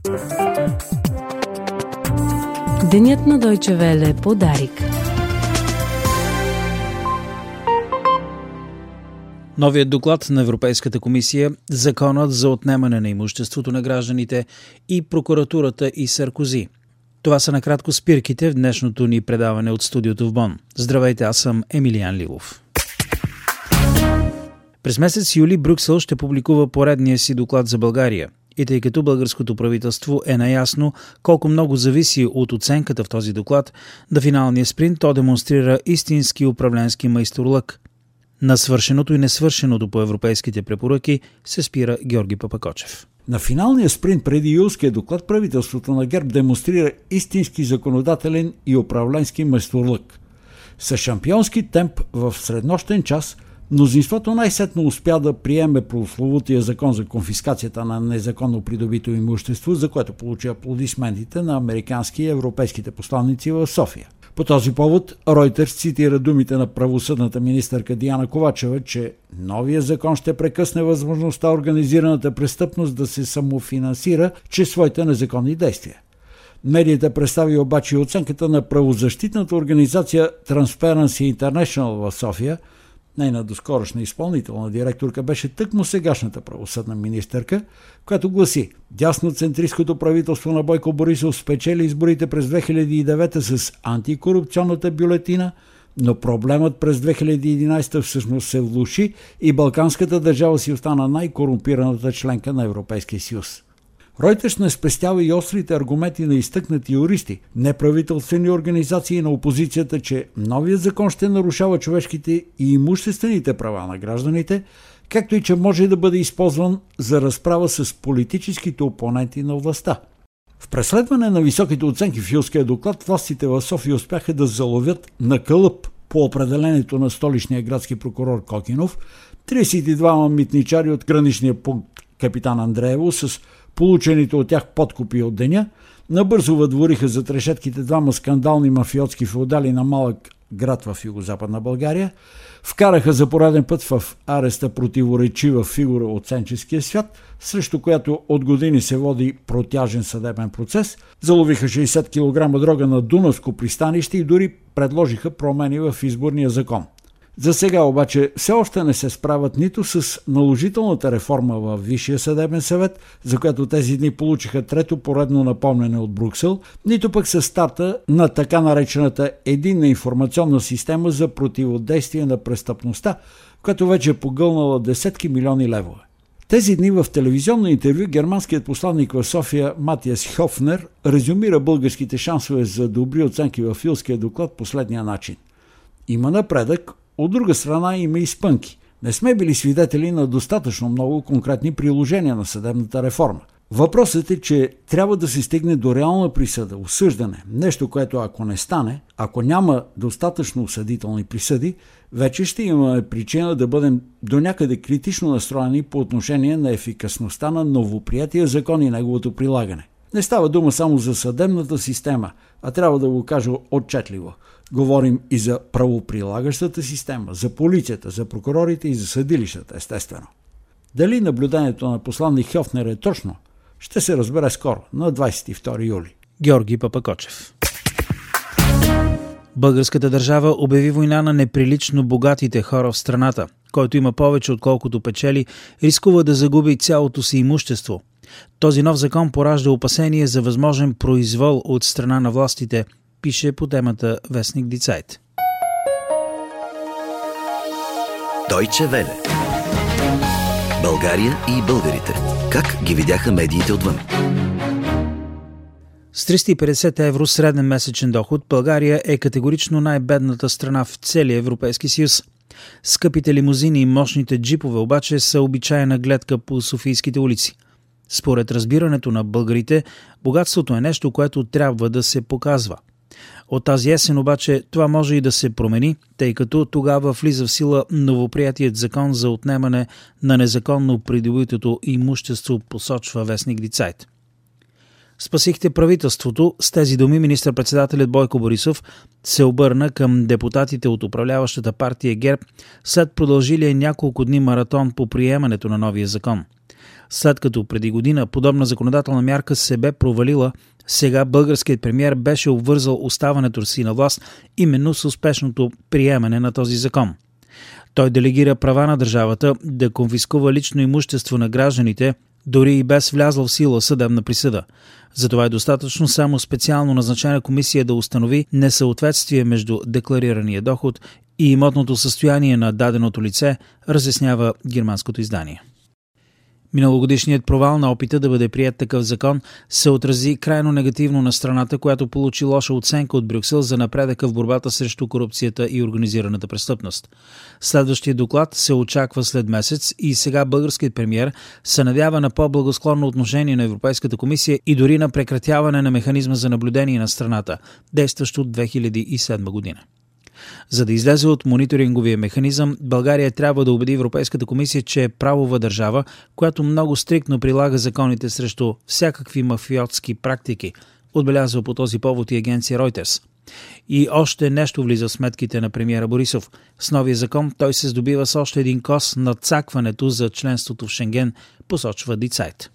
Денят на Deutsche Welle по Дарик. Новият доклад на Европейската комисия, законът за отнемане на имуществото на гражданите и прокуратурата и Саркози. Това са накратко спирките в днешното ни предаване от студиото в Бон. Здравейте, аз съм Емилиан Лилов. През месец юли Брюксел ще публикува поредния си доклад за България. И тъй като българското правителство е наясно колко много зависи от оценката в този доклад, на финалния спринт то демонстрира истински управленски майсторлък. На свършеното и несвършеното по европейските препоръки се спира Георги Папакочев. На финалния спринт преди юлския доклад правителството на ГЕРБ демонстрира истински законодателен и управленски майсторлък. С шампионски темп в среднощен час мнозинството най-сетно успя да приеме прословутия закон за конфискацията на незаконно придобито имущество, за което получи аплодисментите на американски и европейските посланици в София. По този повод Reuters цитира думите на правосъдната министърка Диана Ковачева, че новия закон ще прекъсне възможността организираната престъпност да се самофинансира чрез своите незаконни действия. Медията представи обаче оценката на правозащитната организация Transparency International в София. Нейна доскорошна изпълнителна директорка беше тъкмо сегашната правосъдна министърка, която гласи: дясноцентристското правителство на Бойко Борисов спечели изборите през 2009 с антикорупционната бюлетина, но проблемът през 2011 всъщност се влоши и балканската държава си остана най-корумпираната членка на Европейския съюз. Reuters не спестява и острите аргументи на изтъкнати юристи, неправителствени организации на опозицията, че новият закон ще нарушава човешките и имуществените права на гражданите, както и че може да бъде използван за разправа с политическите опоненти на властта. В преследване на високите оценки в юлския доклад, властите в София успяха да заловят на кълъп по определението на столичния градски прокурор Кокинов 32 митничари от граничния пункт Капитан Андреево с получените от тях подкупи от деня, набързо въдвориха зад решетките двама скандални мафиотски феодали на малък град в югозападна България, вкараха за пореден път в ареста противоречива фигура от сенческия свят, срещу която от години се води протяжен съдебен процес, заловиха 60 кг дрога на Дунавско пристанище и дори предложиха промени в изборния закон. За сега обаче все още не се справят нито с наложителната реформа в Висшия съдебен съвет, за която тези дни получиха трето поредно напомнене от Брюксел, нито пък с старта на така наречената единна информационна система за противодействие на престъпността, която вече е погълнала десетки милиони левове. Тези дни в телевизионно интервю германският посланник в София Матиас Хофнер резюмира българските шансове за добри оценки в юлския доклад последния начин. Има напредък, от друга страна има и спънки. Не сме били свидетели на достатъчно много конкретни приложения на съдебната реформа. Въпросът е, че трябва да се стигне до реална присъда, осъждане. Нещо, което ако не стане, ако няма достатъчно осъдителни присъди, вече ще имаме причина да бъдем до някъде критично настроени по отношение на ефикасността на новоприятия закон и неговото прилагане. Не става дума само за съдебната система, а трябва да го кажа отчетливо. Говорим и за правоприлагащата система, за полицията, за прокурорите и за съдилищата, естествено. Дали наблюдението на посланник Хофнер е точно, ще се разбере скоро, на 22 юли. Георги Папакочев. Българската държава обяви война на неприлично богатите хора в страната. Който има повече отколкото печели, рискува да загуби цялото си имущество. Този нов закон поражда опасение за възможен произвол от страна на властите, пише по темата вестник Die Zeit. Deutsche Welle. България и българите. Как ги видяха медиите отвън? С 350 евро среден месечен доход България е категорично най-бедната страна в целия Европейски съюз. Скъпите лимузини и мощните джипове обаче са обичайна гледка по софийските улици. Според разбирането на българите, богатството е нещо, което трябва да се показва. От тази есен обаче това може и да се промени, тъй като тогава влиза в сила новоприятият закон за отнемане на незаконно придобитото имущество, посочва вестник Die Zeit. Спасихте правителството. С тези думи министър-председателят Бойко Борисов се обърна към депутатите от управляващата партия ГЕРБ след продължилия няколко дни маратон по приемането на новия закон. След като преди година подобна законодателна мярка се бе провалила, сега българският премиер беше обвързал оставането си на власт именно с успешното приемане на този закон. Той делегира права на държавата да конфискува лично имущество на гражданите, дори и без влязла в сила съдебна присъда. Затова е достатъчно само специално назначена комисия да установи несъответствие между декларирания доход и имотното състояние на даденото лице, разяснява германското издание. Миналогодишният провал на опита да бъде прият такъв закон се отрази крайно негативно на страната, която получи лоша оценка от Брюксел за напредъка в борбата срещу корупцията и организираната престъпност. Следващия доклад се очаква след месец и сега българският премиер се надява на по-благосклонно отношение на Европейската комисия и дори на прекратяване на механизма за наблюдение на страната, действащ от 2007 година. За да излезе от мониторинговия механизъм, България трябва да убеди Европейската комисия, че е правова държава, която много стриктно прилага законите срещу всякакви мафиотски практики, отбелязва по този повод и агенция Reuters. И още нещо влиза в сметките на премиера Борисов. С новия закон той се здобива с още един кос на цакването за членството в Шенген, посочва Die Zeit.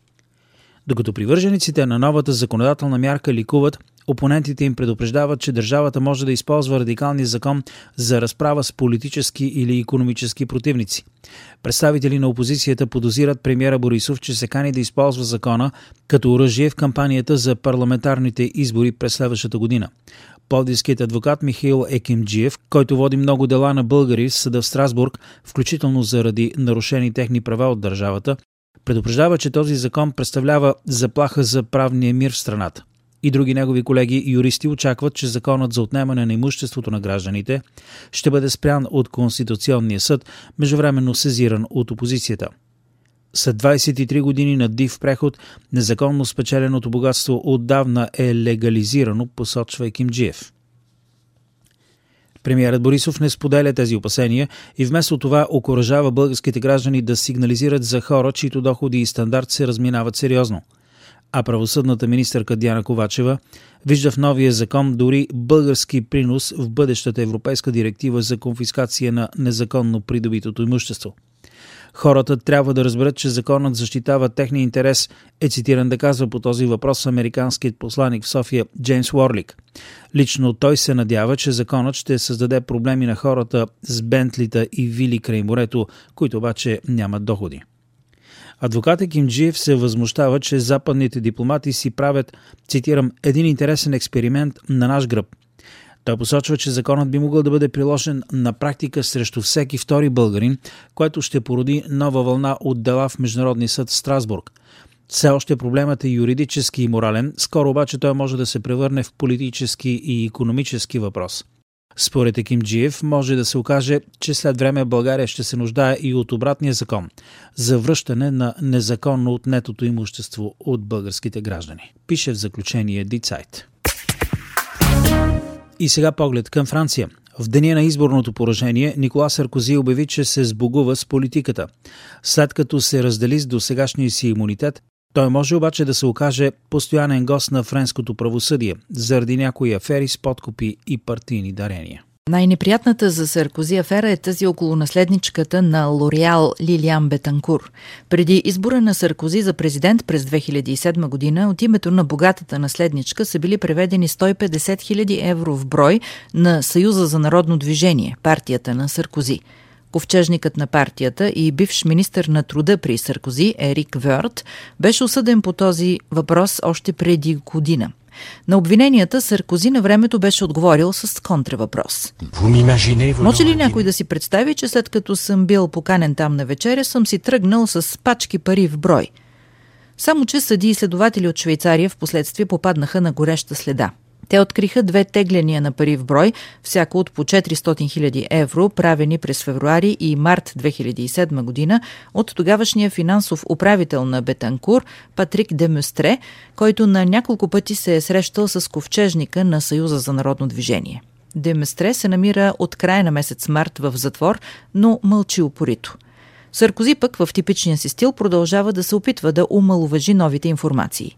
Докато привържениците на новата законодателна мярка ликуват, опонентите им предупреждават, че държавата може да използва радикалния закон за разправа с политически или икономически противници. Представители на опозицията подозират премиера Борисов, че се кани да използва закона като оръжие в кампанията за парламентарните избори през следващата година. Пловдивският адвокат Михаил Екимджиев, който води много дела на българи в съда в Страсбург, включително заради нарушени техни права от държавата, предупреждава, че този закон представлява заплаха за правния мир в страната. И други негови колеги юристи очакват, че законът за отнемане на имуществото на гражданите ще бъде спрян от Конституционния съд, междувременно сезиран от опозицията. След 23 години на див преход, незаконно спечеленото богатство отдавна е легализирано, посочва Екимджиев. Премиерът Борисов не споделя тези опасения и вместо това окуражава българските граждани да сигнализират за хора, чието доходи и стандарт се разминават сериозно. А правосъдната министърка Диана Ковачева вижда в новия закон дори български принос в бъдещата европейска директива за конфискация на незаконно придобитото имущество. Хората трябва да разберат, че законът защитава техния интерес, е цитиран да казва по този въпрос американският посланик в София Джеймс Уорлик. Лично той се надява, че законът ще създаде проблеми на хората с бентлита и вили край морето, които обаче нямат доходи. Адвокат Екимджиев се възмущава, че западните дипломати си правят, цитирам, един интересен експеримент на наш гръб. Той посочва, че законът би могъл да бъде приложен на практика срещу всеки втори българин, което ще породи нова вълна от дела в Международния съд в Страсбург. Все още проблемът е юридически и морален, скоро обаче той може да се превърне в политически и икономически въпрос. Според Екимджиев може да се окаже, че след време България ще се нуждае и от обратния закон за връщане на незаконно отнетото имущество от българските граждани. Пише в заключение Die Zeit. И сега поглед към Франция. В деня на изборното поражение Никола Саркози обяви, че се сбогува с политиката. След като се раздели с досегашния си имунитет, той може обаче да се окаже постоянен гост на френското правосъдие заради някои афери с подкупи и партийни дарения. Най-неприятната за Саркози афера е тази около наследничката на Лореал Лилиан Бетанкур. Преди избора на Саркози за президент през 2007 година от името на богатата наследничка са били преведени 150 000 евро в брой на Съюза за народно движение, партията на Саркози. Ковчежникът на партията и бивш министър на труда при Саркози, Ерик Вьорт, беше осъден по този въпрос още преди година. На обвиненията Саркози на времето беше отговорил с контравъпрос. Може ли някой да си представи, че след като съм бил поканен там на вечеря, съм си тръгнал с пачки пари в брой? Само че съдии и следователи от Швейцария впоследствие попаднаха на гореща следа. Те откриха 2 тегляния на пари в брой, всяко от по 400 000 евро, правени през февруари и март 2007 година от тогавашния финансов управител на Бетанкур Патрик де Мюстре, който на няколко пъти се е срещал с ковчежника на Съюза за народно движение. Де Мюстре се намира от края на месец март в затвор, но мълчи упорито. Саркози пък в типичния си стил продължава да се опитва да омаловажи новите информации.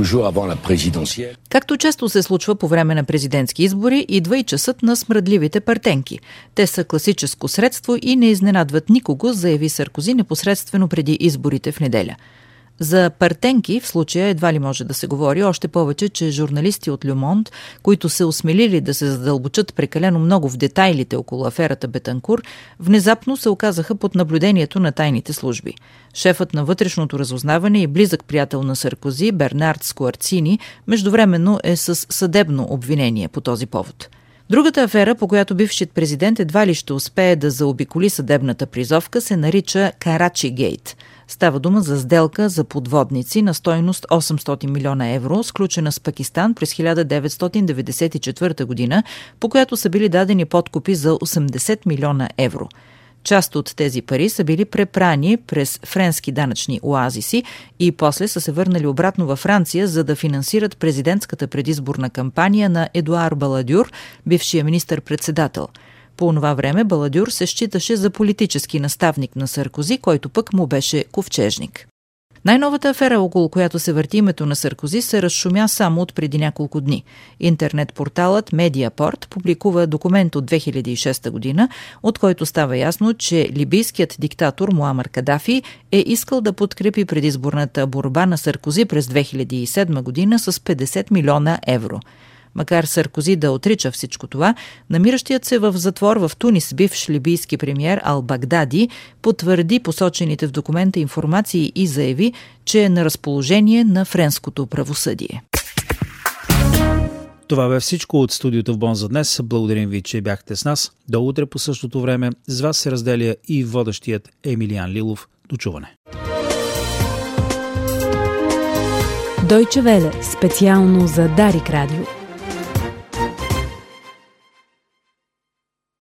Както често се случва по време на президентски избори, идва и часът на смръдливите партенки. Те са класическо средство и не изненадват никого, заяви Саркози непосредствено преди изборите в неделя. За партенки в случая едва ли може да се говори, още повече, че журналисти от Ле Монд, които се осмелили да се задълбочат прекалено много в детайлите около аферата Бетанкур, внезапно се оказаха под наблюдението на тайните служби. Шефът на вътрешното разузнаване и близък приятел на Саркози, Бернард Скуарцини, междувременно е с съдебно обвинение по този повод. Другата афера, по която бившият президент едва ли ще успее да заобиколи съдебната призовка, се нарича Карачи Гейт. Става дума за сделка за подводници на стойност 800 милиона евро, сключена с Пакистан през 1994 година, по която са били дадени подкупи за 80 милиона евро. Част от тези пари са били препрани през френски данъчни оазиси и после са се върнали обратно във Франция, за да финансират президентската предизборна кампания на Едуар Баладюр, бившия министър-председател. По това време Баладюр се считаше за политически наставник на Саркози, който пък му беше ковчежник. Най-новата афера, около която се върти името на Саркози, се разшумя само от преди няколко дни. Интернет-порталът Mediaport публикува документ от 2006 година, от който става ясно, че либийският диктатор Муамар Кадафи е искал да подкрепи предизборната борба на Саркози през 2007 година с 50 милиона евро. Макар Саркози да отрича всичко това, намиращият се в затвор в Тунис бивш либийски премиер Ал-Багдади потвърди посочените в документа информации и заяви, че е на разположение на френското правосъдие. Това бе всичко от студиото в Бон за днес. Благодарим ви, че бяхте с нас. До утре по същото време с вас се разделя и водещият Емилиан Лилов. До чуване. Дойче Веле, специално за Дарик Радио.